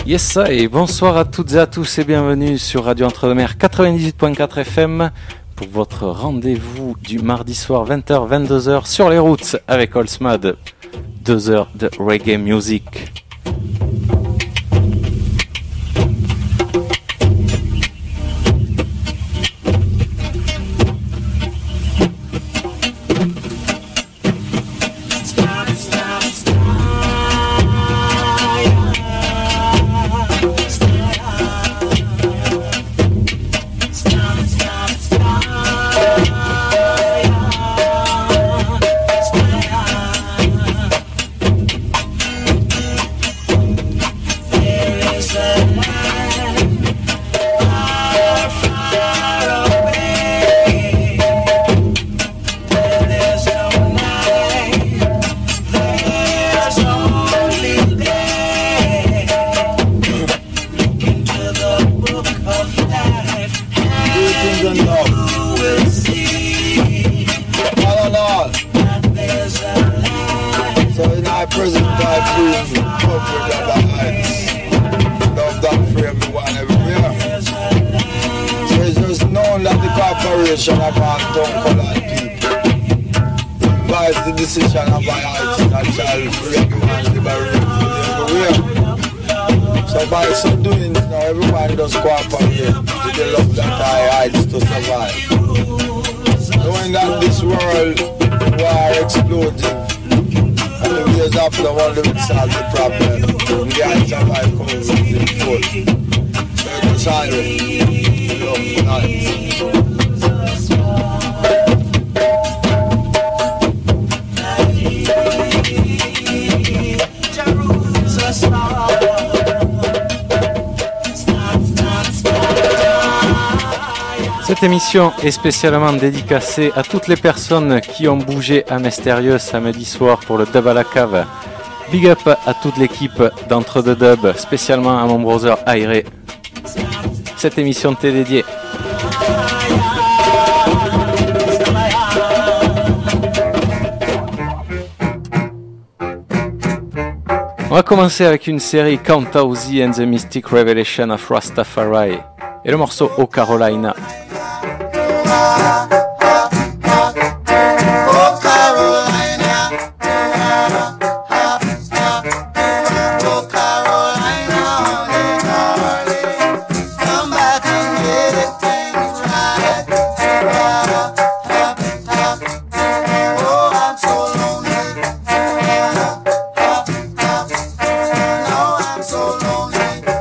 Yes ça, et bonsoir à toutes et à tous et bienvenue sur Radio Entre-deux-Mers 98.4 FM pour votre rendez-vous du mardi soir 20h 22h sur les routes avec Oldsmad. 2 heures de reggae music. Cette émission est spécialement dédicacée à toutes les personnes qui ont bougé à Mystérieux samedi soir pour le Dub à la cave. Big up à toute l'équipe d'Entre-deux Dub, spécialement à mon brother Airé. Cette émission t'est dédiée. On va commencer avec une série Count Ozzy and the Mystic Revelation of Rastafari et le morceau O Carolina.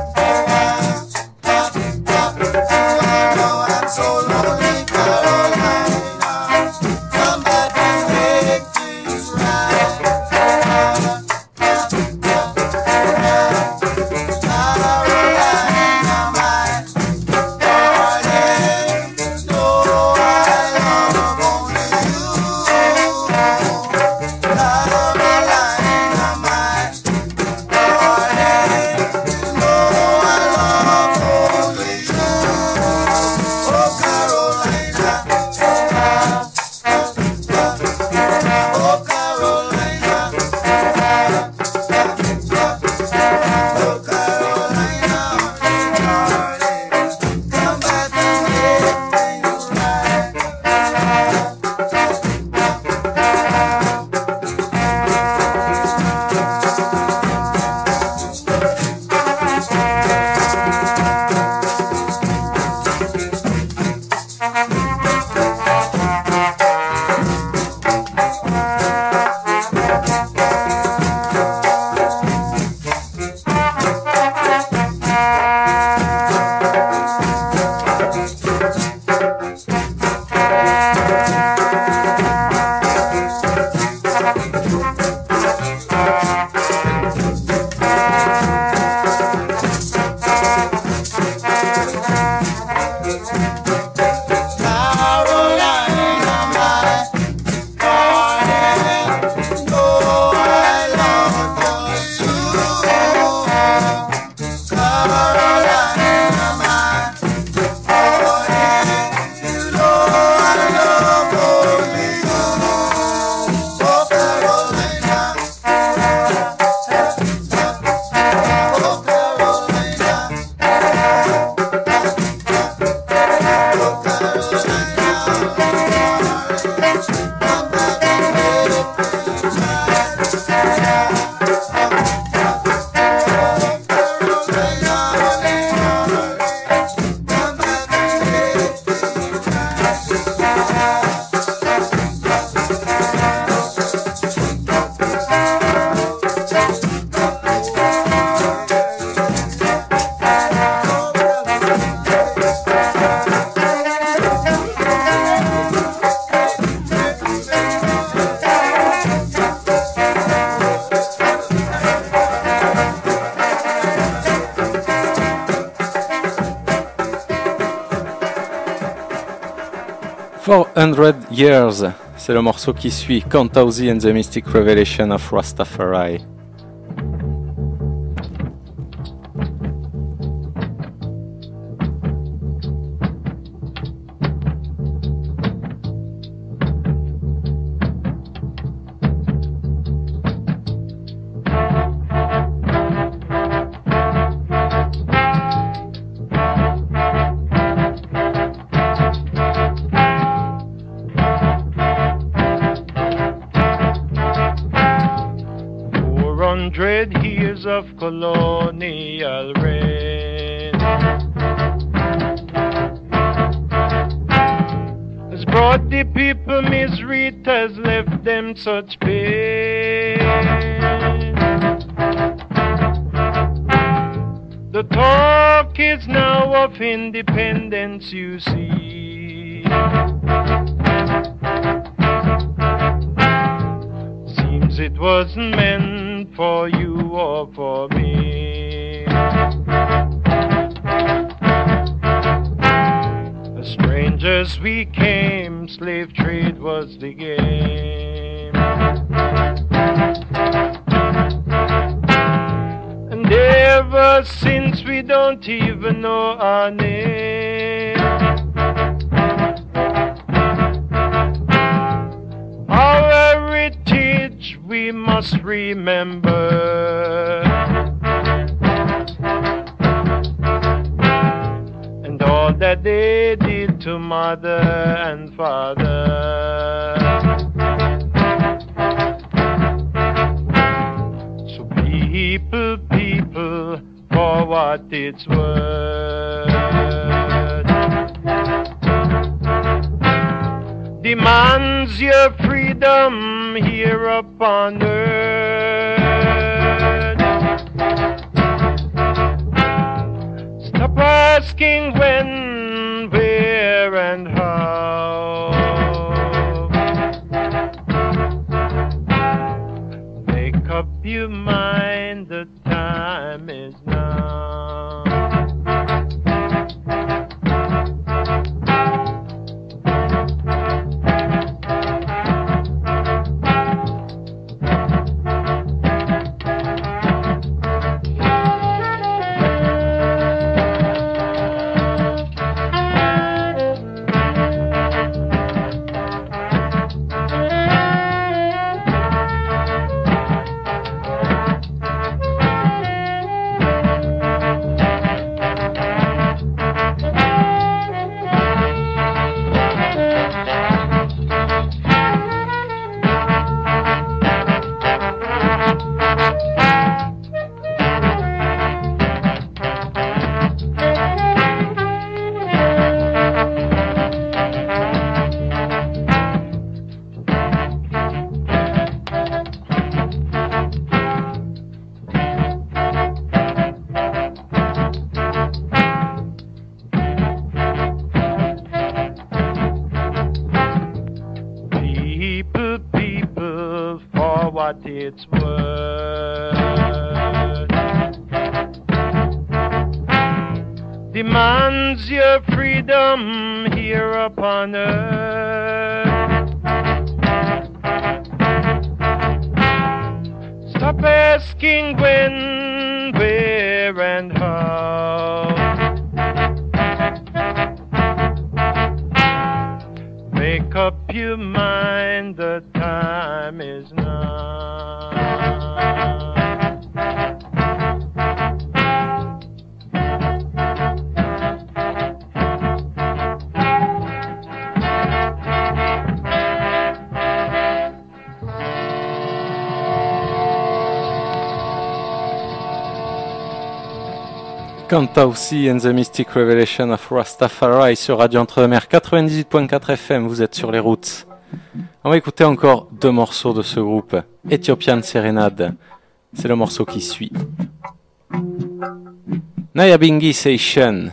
So lonely, Carolina. 400 Years, c'est le morceau qui suit, Kantausi and the Mystic Revelation of Rastafari. Of colonial reign has brought the people misery, it has left them such pain. The talk is now of independence, you see. Seems it wasn't meant for you or for me. As strangers we came, slave trade was the game. And ever since we don't even know our name. Our heritage we must remember, and all that they did to mother and father. So people, people, for what it's worth, demands your freedom here upon earth. Stop asking when, where, and how. Make up your mind, the time is now. It's worth. Demands your freedom here upon earth. Stop asking when, where, and how. Make up your mind, the time is now. Kantausi and the Mystic Revelation of Rastafari sur Radio Entre-deux-Mers 98.4 FM, vous êtes sur les routes. On va écouter encore deux morceaux de ce groupe, Ethiopian Serenade, c'est le morceau qui suit. Nyabingi Station.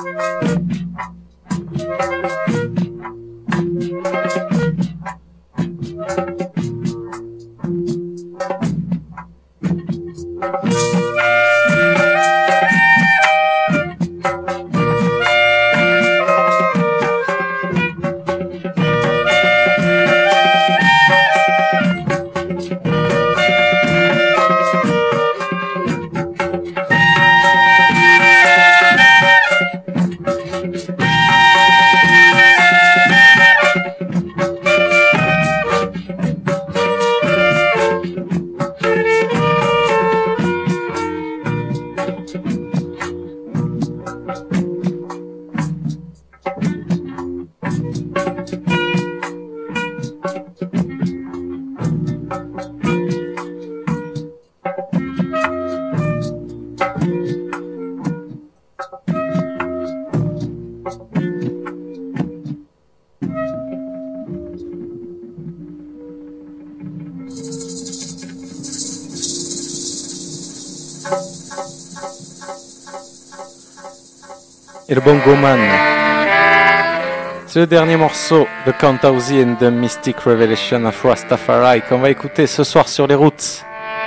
Et le Bongo Man. C'est le dernier morceau de Kantauzi and the Mystic Revelation of Rastafari qu'on va écouter ce soir sur les routes.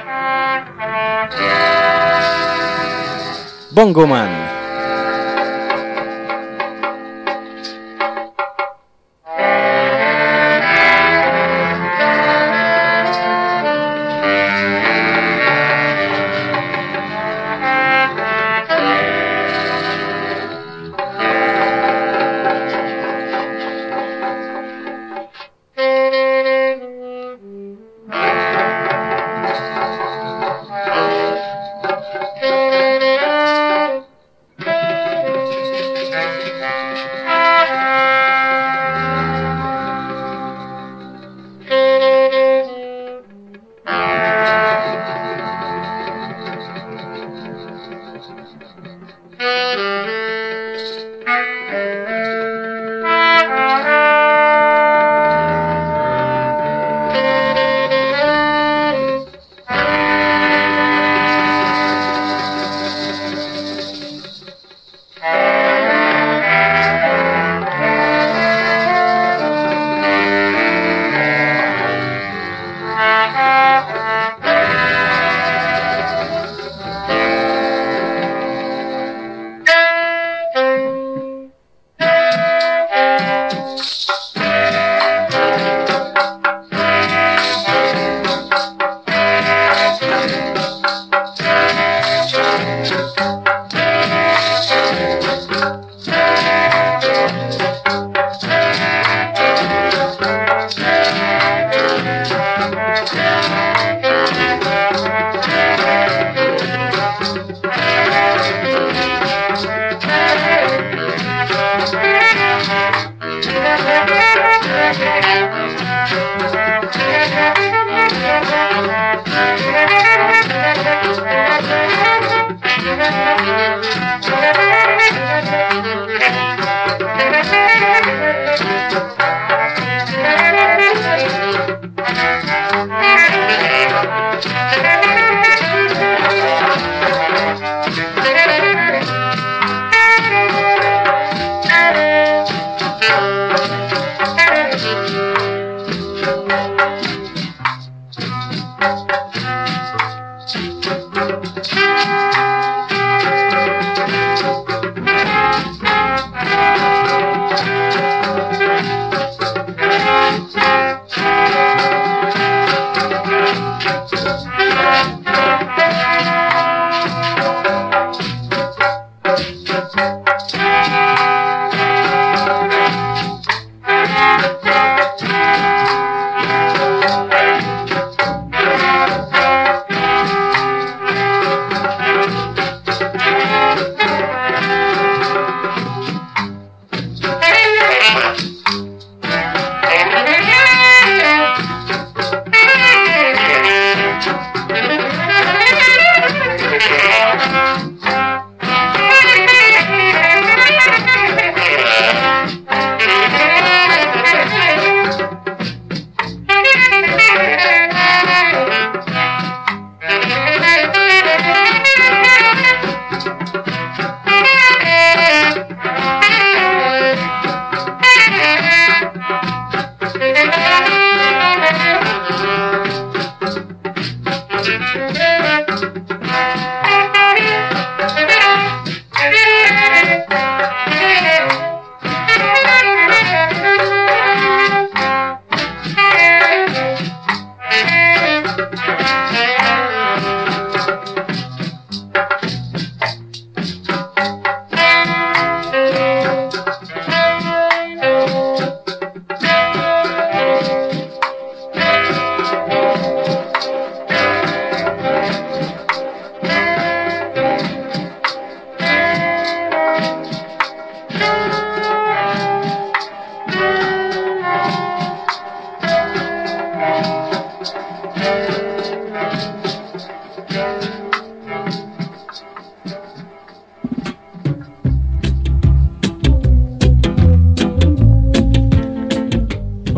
Bongo Man.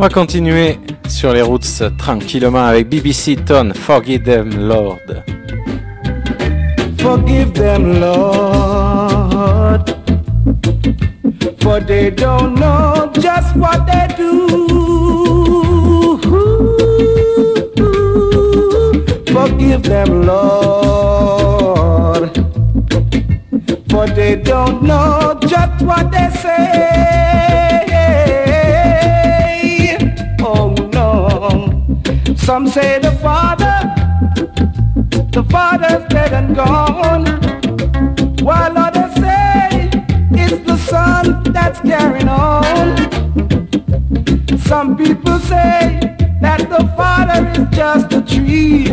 On va continuer sur les routes tranquillement avec BBC Tone, Forgive Them Lord. Forgive them, Lord, for they don't know just what they do. Forgive them, Lord, for they don't know just what they say. Oh no, some say the Father's dead and gone, while others say it's the Son that's carrying on. Some people say that the Father is just a tree,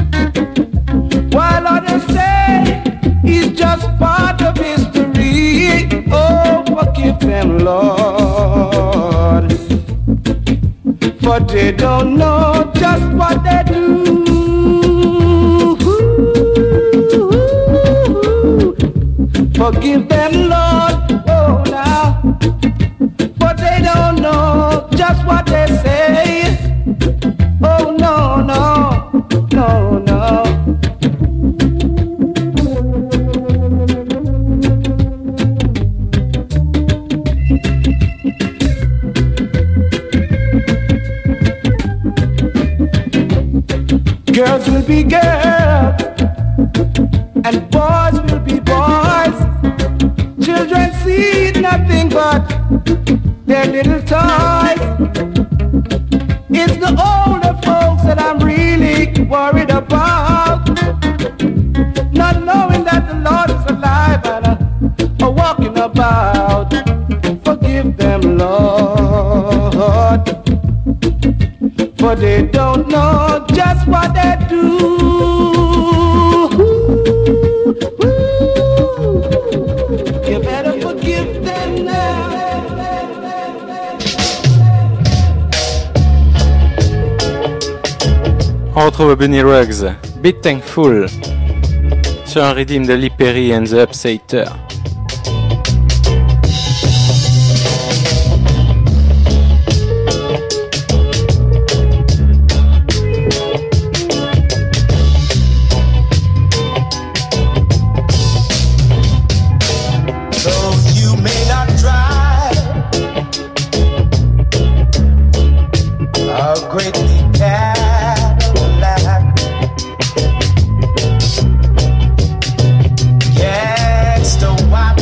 while others say he's just part of history. Oh, forgive them, Lord, for they don't know just what they do. Forgive them, Lord, oh now, but they don't know just what they say. Oh no, no, no, no. Girls will be girls, and boys will be boys. Children see nothing but their little toys. It's the older folks that I'm really worried about, not knowing that the Lord is alive and walking about. Forgive them, Lord, for they don't know just what they do. You better forgive them now. On retrouve Bunny Ruggs, Be Thankful, sur un redeem de Lee Perry and the Upsetter. Yes, the white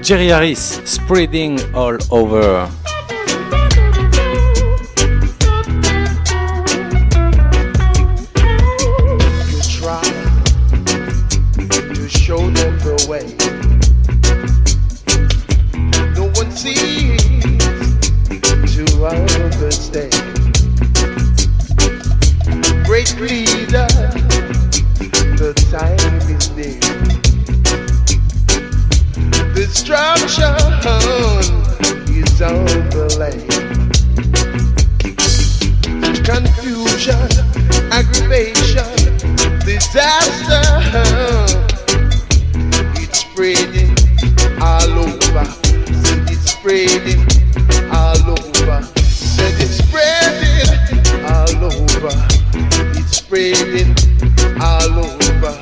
Jerry Harris, Spreading All Over. You try to show them the way. No one sees to understand. Great leader, the time is near. Destruction is on the land. Confusion, aggravation, disaster. It's spreading all over. It's spreading all over. Said it's spreading all over. It's spreading all over.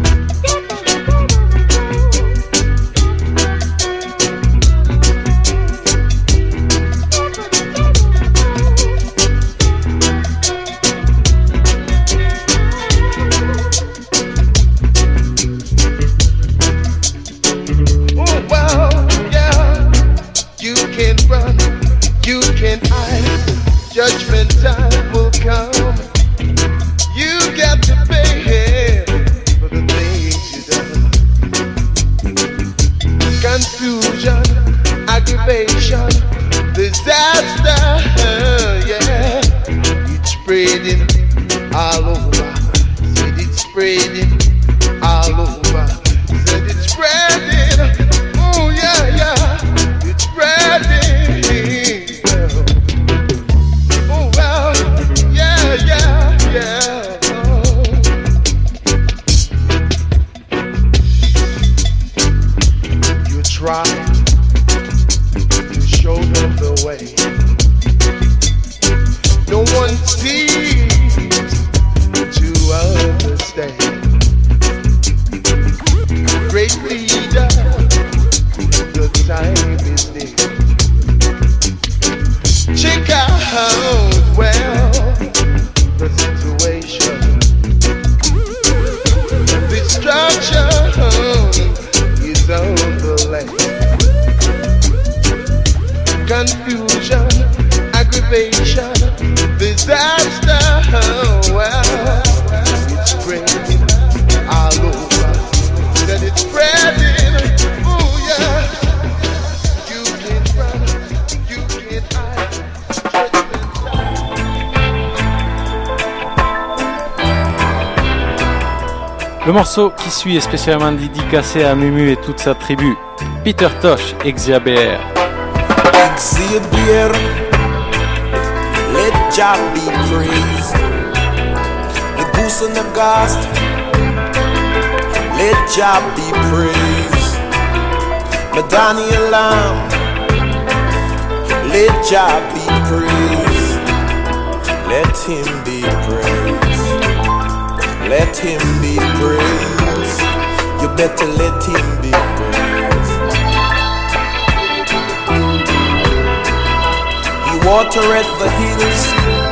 Judgment time will come. You got to pay for the things you done. Confusion, aggravation, disaster. Yeah, it's spreading all over. Said it's spreading all over. Said it's spreading. Oh yeah, yeah, it's spreading. Try to show them the way. No one seems to understand. Great leader, the time is near. Check out well the situation. Destruction is on the land. Confusion, aggravation, disaster. Well, it's spreading all over. That it's spreading. Oh yeah. You can't run, you can't hide. Le morceau qui suit est spécialement dédicacé à Mumu et toute sa tribu. Peter Tosh, Exia-BR. Exia-BR, let Jah be praised. The goose and the ghost, let Jah be praised. The Daniel Lamb, let Jah be praised. Let him be praised. Let him be praised. You better let him be praised. He watereth the hills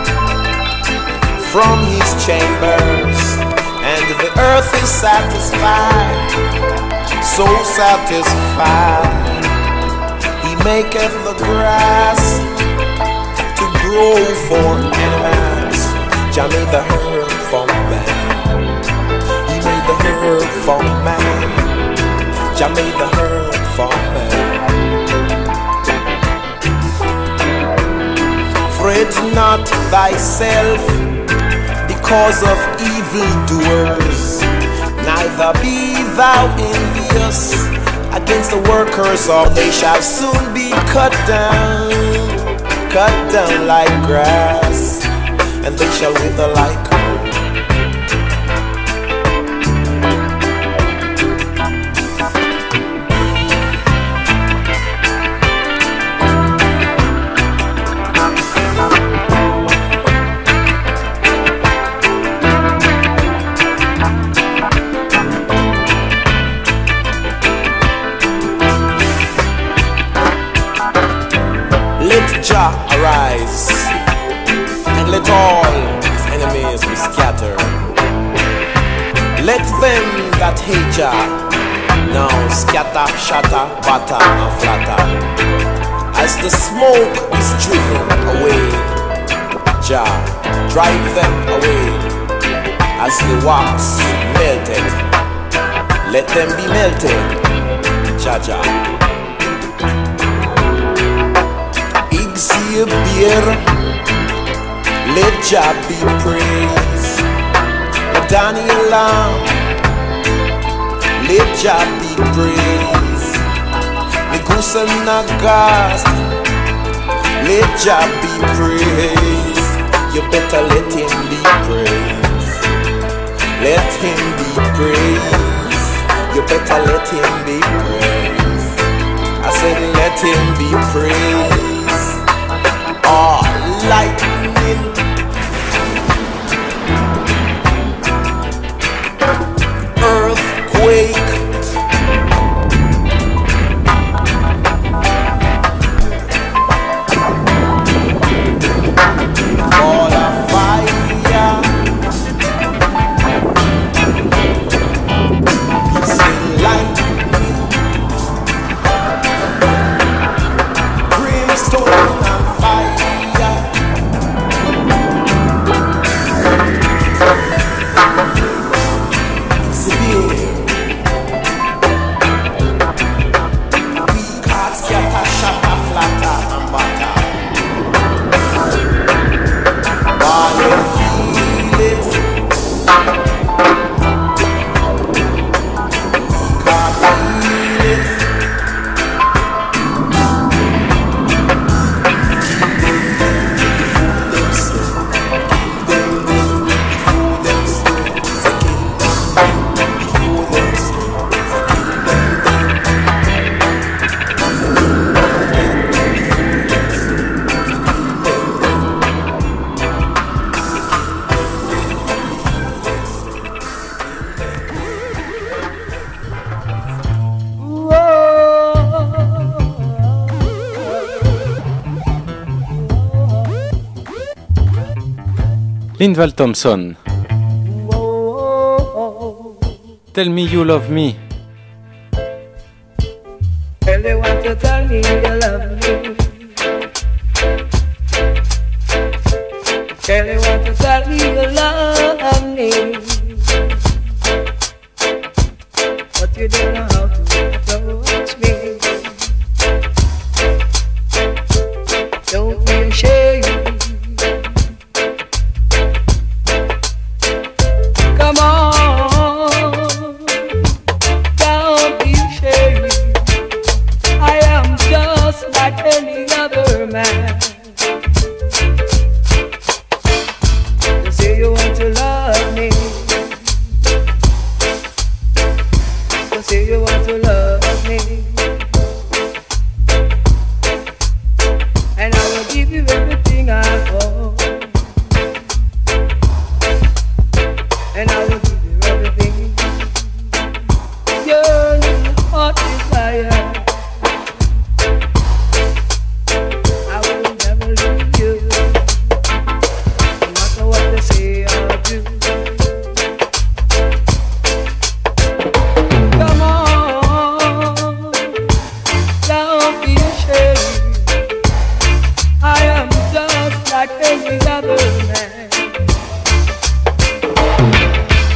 from his chambers, and the earth is satisfied, so satisfied. He maketh the grass to grow for animals. Jah made the herb for man. He made the herb for man. Jah made the herb for man. Fret not thyself because of evildoers, neither be thou envious against the workers, or they shall soon be cut down like grass, and they shall wither like grass. Let Jah arise, and let all his enemies be scattered. Let them that hate Jah Now scatter, shatter, batter and flatter. As the smoke is driven away, Jah drive them away. As the wax melted, let them be melted, Jah Jah. Exhibit, let Jah be praised. Daniel Lamb, let Jah be praised. The goose and Nagas, let Jah be praised. You better let him be praised. Let him be praised. You better let him be praised. I said let him be praised. Oh, lightning, earthquake, ball of fire, say lightning, brimstone and fire. Linval Thompson. Tell me you love me. Well, they want to tell me you love me. Well, they want to tell me you love me. But you don't know how to approach me. Don't be ashamed. Come on, don't be ashamed. I am just like any other man. You say you want to love me. You say you want to love me. And I will give you everything I own. And I will give you everything your heart desire. I will never leave you, no matter what they say or do. Come on, don't be ashamed. I am just like any other man.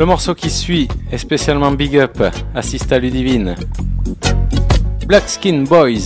Le morceau qui suit est spécialement big up à Sista Ludivine. Black Skin Boys.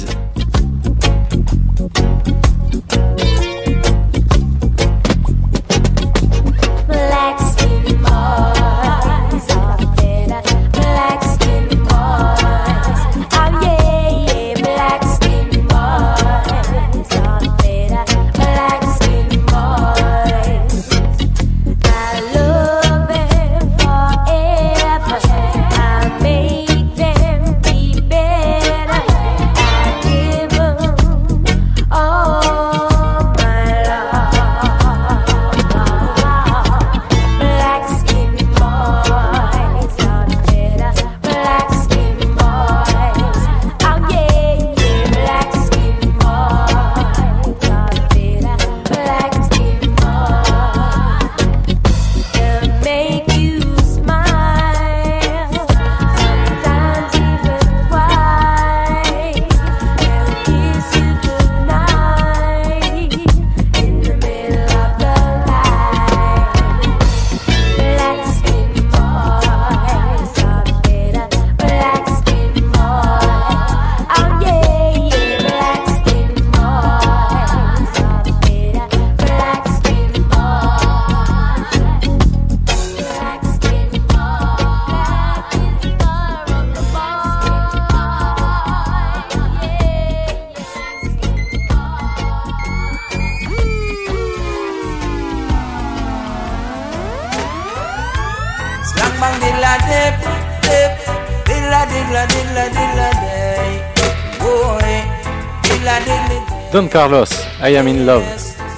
Don Carlos, I Am In Love.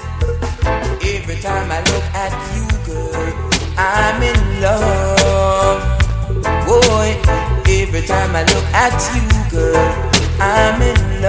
Every time I look at you, girl, I'm in love. Boy, every time I look at you, girl, I'm in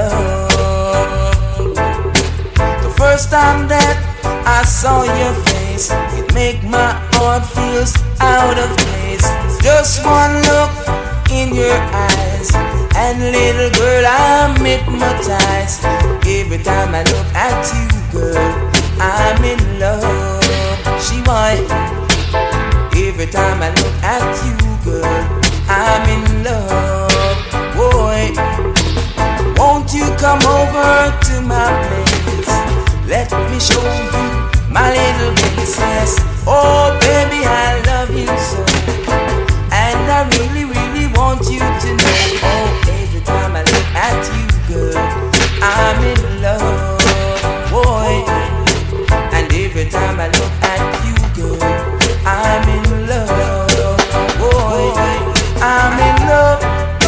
love. The first time that I saw your face, it make my heart feels out of place. Just one look in your eyes, and little girl, I'm hypnotized. Every time I look at you, girl, I'm in love. She whine. Every time I look at you, girl, I'm in love. Boy, won't you come over to my place? Let me show you my little princess. Oh, baby, I love you so, and I really, really want you to know. Oh, every time I look at you, girl, I'm in love, boy. And every time I look at you, girl, I'm in love, boy. I'm in love,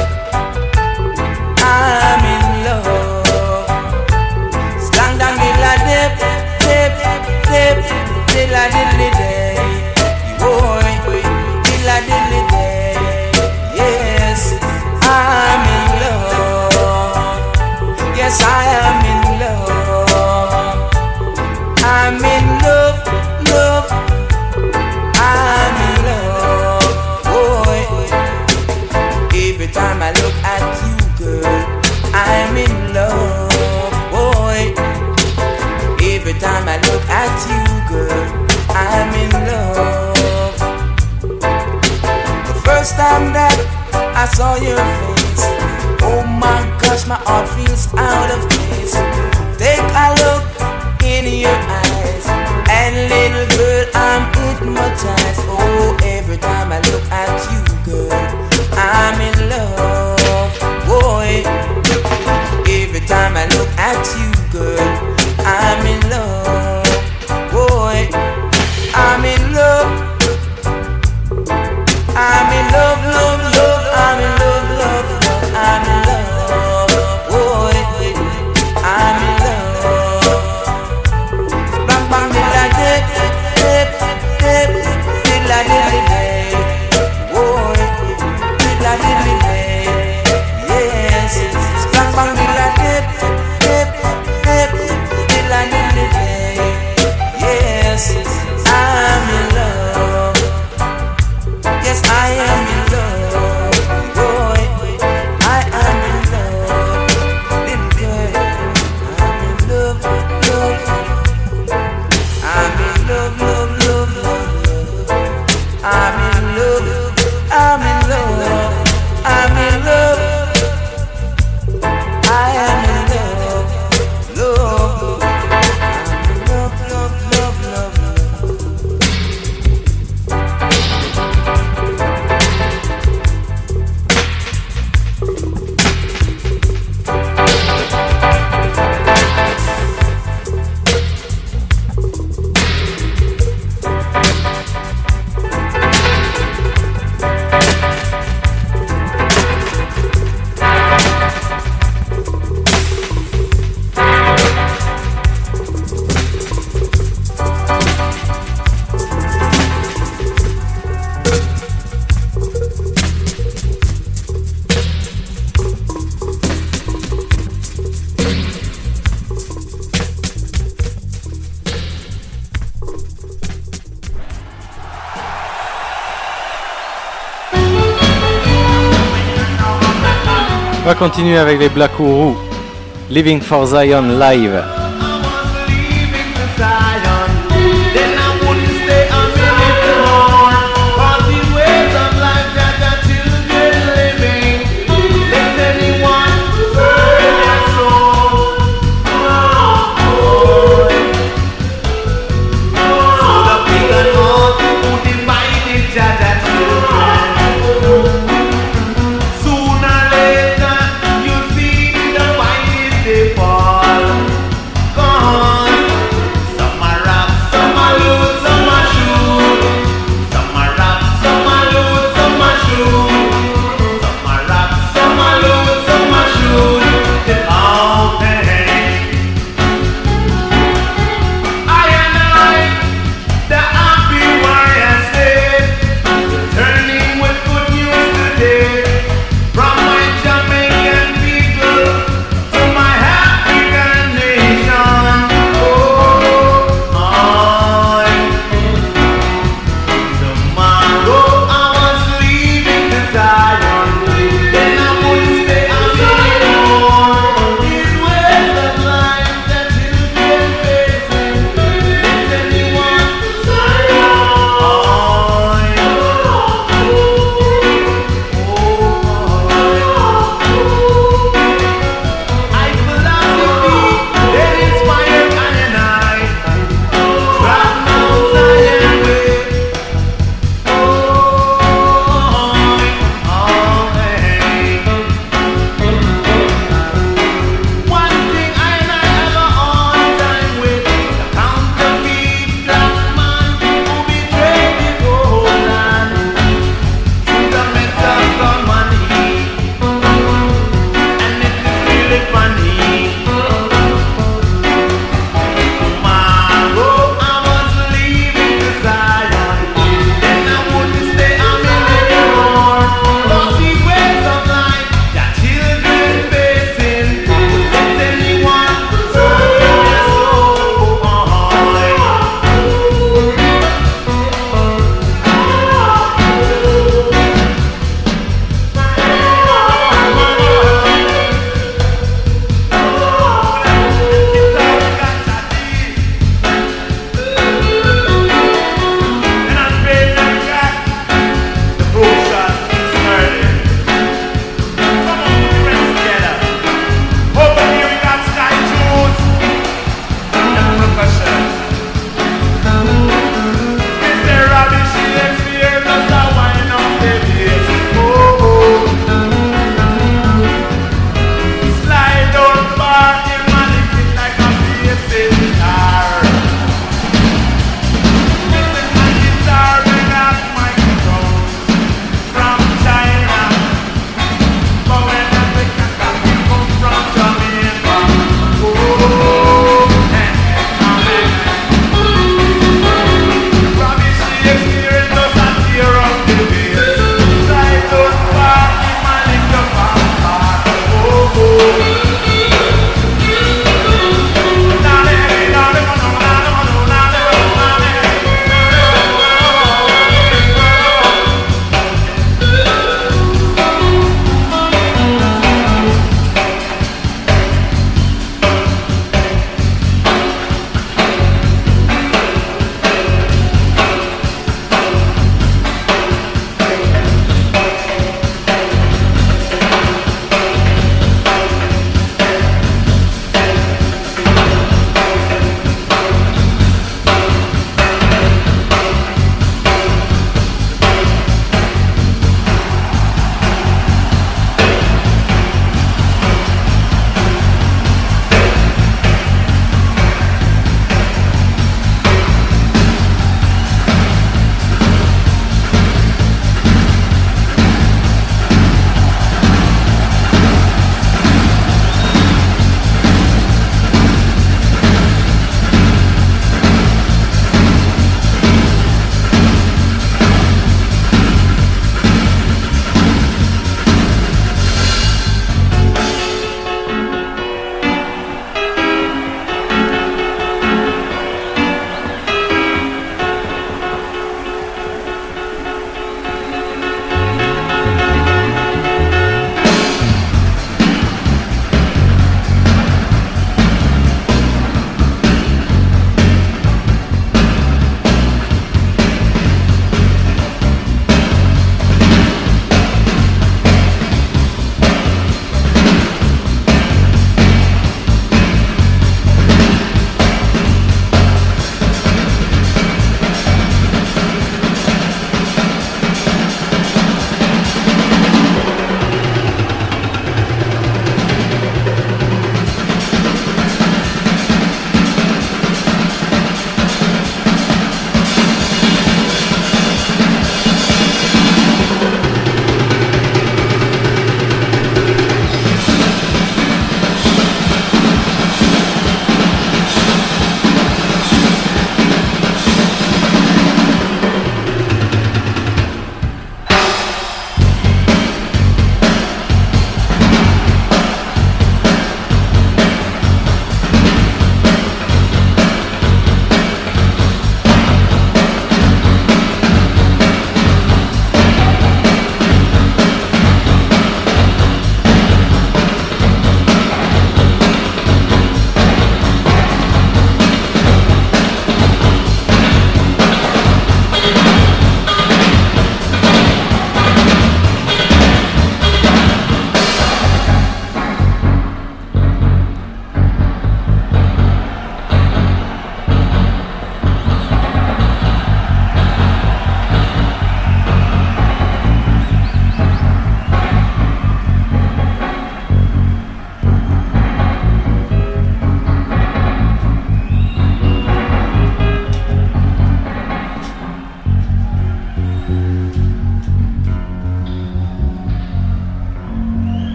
I'm in love. Slang down the la dip, dip, dip, the la diddly day, boy, the la diddly day. Yes, I'm in love. Yes, I am in love. I'm in love, love. I'm in love, boy. Every time I look at you, girl, I'm in love, boy. Every time I look at you, girl, I'm in love. The first time that I saw your face, oh my gosh, my heart feels out of place. Take a look in your eyes, and little girl, I'm hypnotized. Oh, every time I look at you, girl, I'm in love, boy. Every time I look at you, girl, I'm in love, boy. I'm in love. I'm in love, love, love. I'm in love, love, love. I'm in love, boy. I'm in love. On va continuer avec les Black Uhuru, Living for Zion live.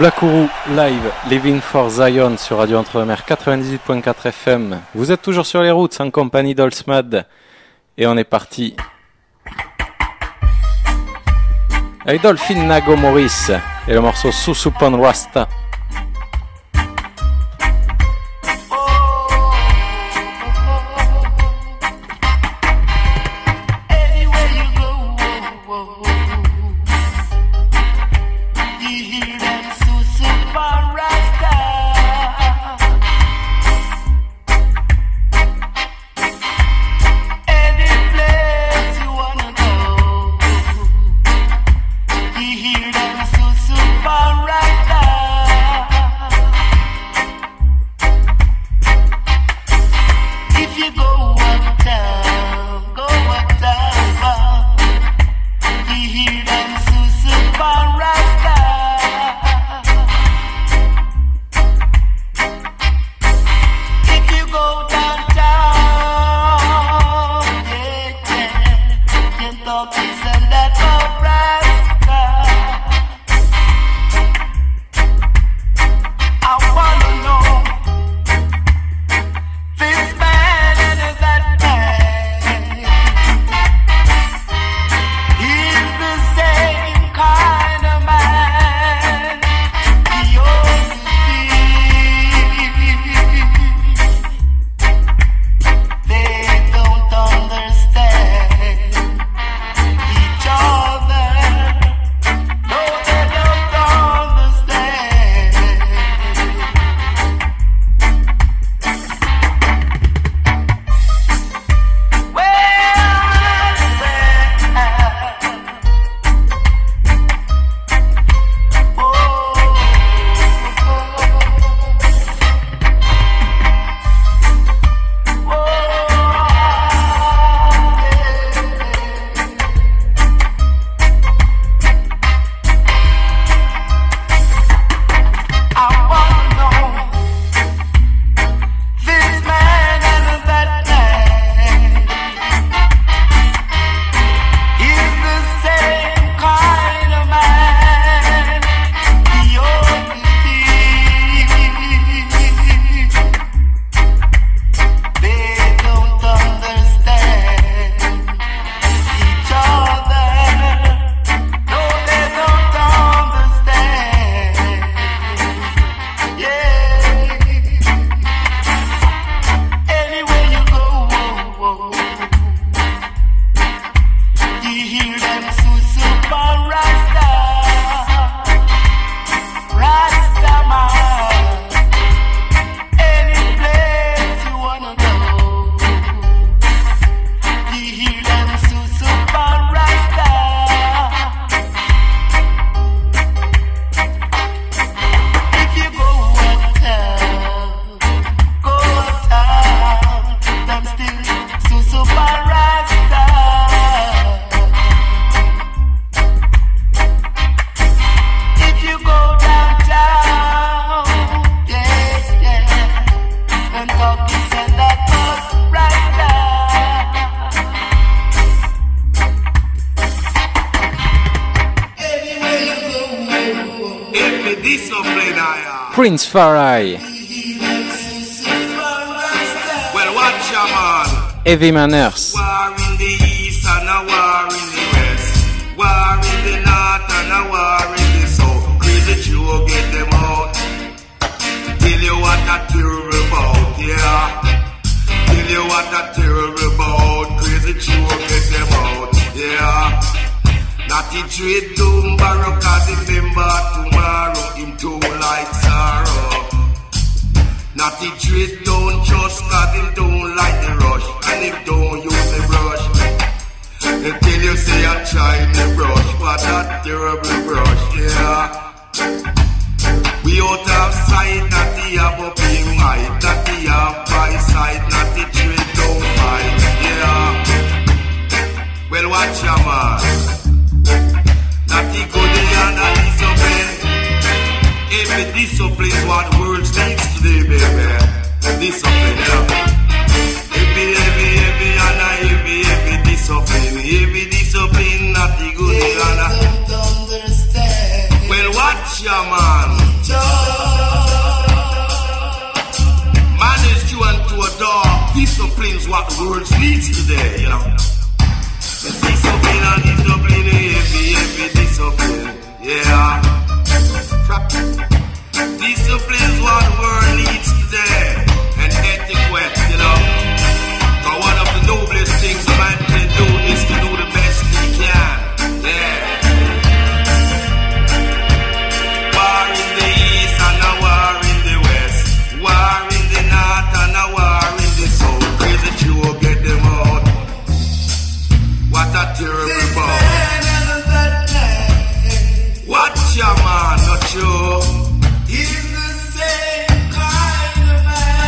Black Ourou live, Living for Zion sur Radio Entre-Mers 98.4 FM. Vous êtes toujours sur les routes en compagnie d'Oldsmad et on est parti avec Dolphin Nago Morris et le morceau Susupan Rasta. Prince Farai. Well, watch your man. Heavy Manners. War in the east and a war in the west. War in the north and a war in the south. Crazy Joe, get them out. Tell you what a terrible about, yeah. Tell you what a terrible about. Crazy Joe, get them out, yeah. Not the trade doom barrow, cause remember tomorrow him too like sorrow. Not the trade don't just cause him don't like the rush, and him don't use the brush. They tell you say I tried the brush, what a terrible brush, yeah. We out of sight, not the above being might, not the half by side, not the trade don't fight, yeah. Well, watch your man. Not the good and not discipline. Every discipline is what world needs today, baby. Discipline, yeah. Every discipline. Every discipline, not the good and not. Well, watch your man. Manage to and to adore. Discipline is what the world needs today, you know. Discipline and discipline, every discipline, yeah. Discipline is what the world needs today, and etiquette, you know. But one of the noblest things a man can do is to do the best he can, yeah. War in the east and a war in the west, war in the north and a war in the south. Crazy Jew get them out. What a terrible ball. Watch your man, not you. He's the same kind of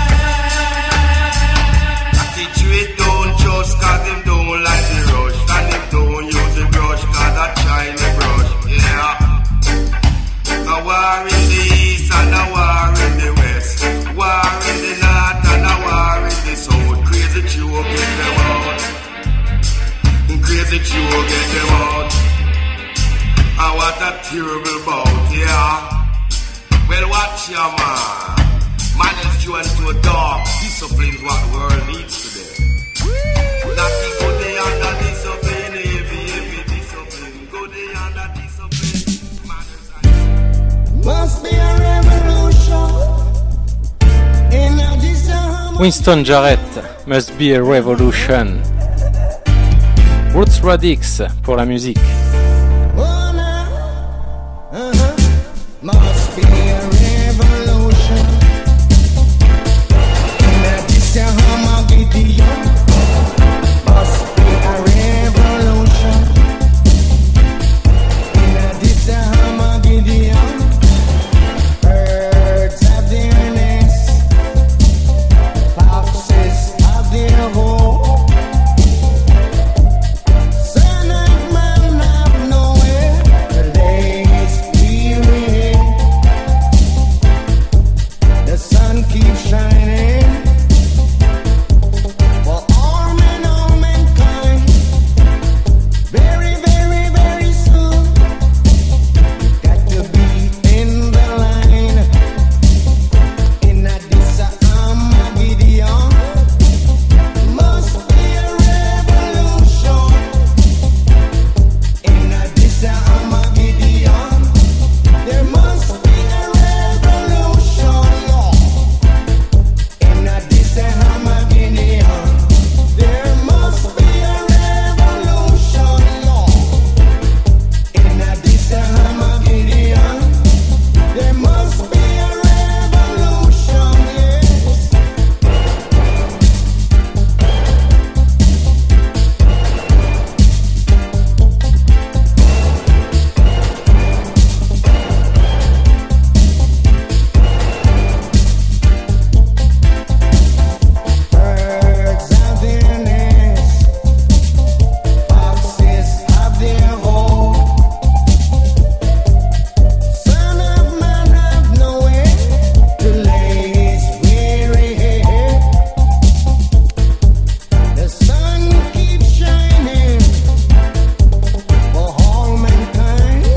man. I teach you it don't just cause them don't like the rush. And them don't use the brush cause that shine the brush. Yeah. A war in the east and a war in the west. War in the north and a war in the south. Crazy Jew get them out. Crazy Jew get them out. And what a terrible bout, yeah. Well, watch your man. Manage you into a dog. Discipline is what the world needs today. Nothing go there under discipline. Every discipline. Go there under discipline. Must be a revolution. In a discipline. Winston Jarrett, Must Be a Revolution. Roots Radix pour la musique. Must be a revolution. In a disharmonium. Must be a revolution. In a disharmonium. Birds have their nests. Foxes have their home. Son of man have nowhere to lay his spirit. The sun keeps shining for all men, all mankind. Very, very, very soon, you got to be in the line. In a disarmageddon, must be a revolution. In a disarmageddon, there must be a revolution. In a disarmageddon, there must be a revolution. In a disarmageddon, there must be a revolution. Yes. Birds have their nests, foxes have their home. Son of man have nowhere to lay his weary head. The sun keeps shining for all mankind.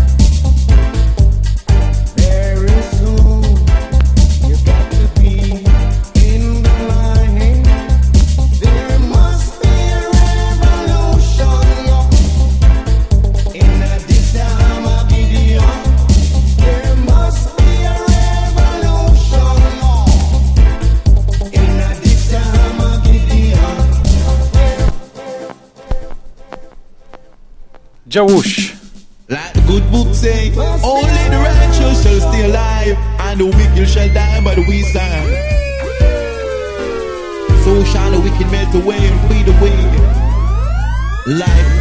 Very soon, you got to be in the line. There must be a revolution. In a disarmageddon, there must be a revolution. In a disarmageddon. Jawush. Like the good book say, only the righteous shall stay alive, and the wicked shall die by the wayside. So shall the wicked melt away and fade away. Life